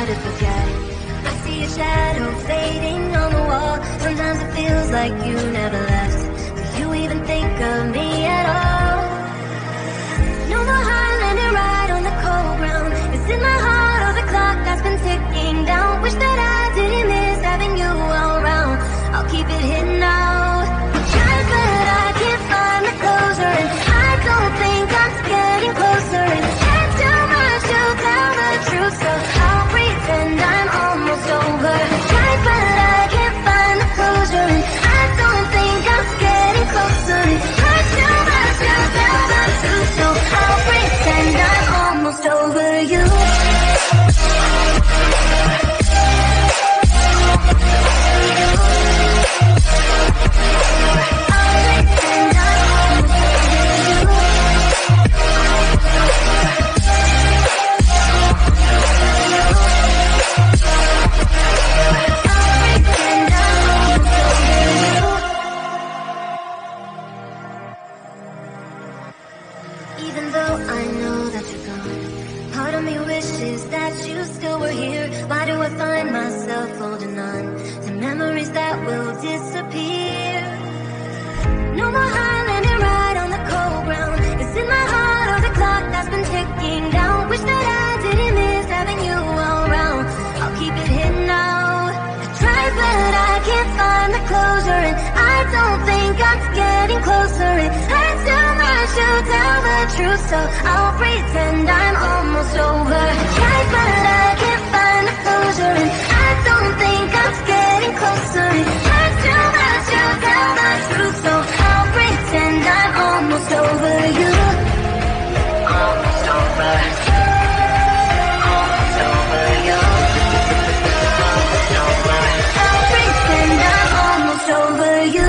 to forget. I see your shadow fading on the wall. Sometimes it feels like you never left. Do you even think of me at all? No more Highlander ride on the cold ground. It's in my heart, oh, the clock that's been ticking down. Wish that I didn't miss having you all around. I'll keep it hidden now. I try, but I can't find the closure, and I don't think I'm getting closer. And it's too much to tell the truth, so I'll pretend I'm almost over. I try, but I can't find the closure, and I don't think I'm getting closer. And it's too much to tell the truth, so I'll pretend I'm almost over you. Even though I know that you're gone, part of me wishes that you still were here. Why do I find myself holding on to memories that will disappear? No more Highlander ride on the cold ground. It's in my heart, oh, the clock that's been ticking down. Wish that I didn't miss having you all around. I'll keep it hidden now. I try, but I can't find the closure, and I don't think I'm getting closer. It hurts too much to tell the truth, so I'll pretend I'm almost over. I try, but I can't find the closure, and I don't think I'm getting closer. It hurts too much to tell the truth, so I'll pretend I'm almost over you. Almost over. Almost over you. Almost over. I'll pretend I'm almost over you.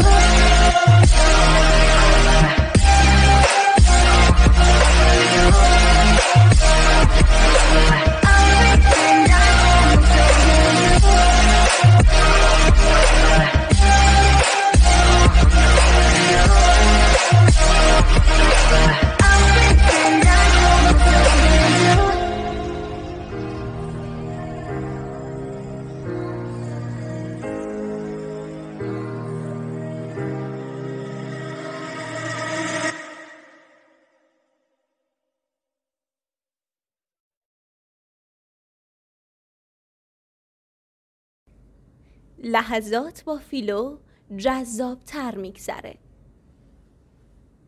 لحظات با فیلو جذاب‌تر میگذره.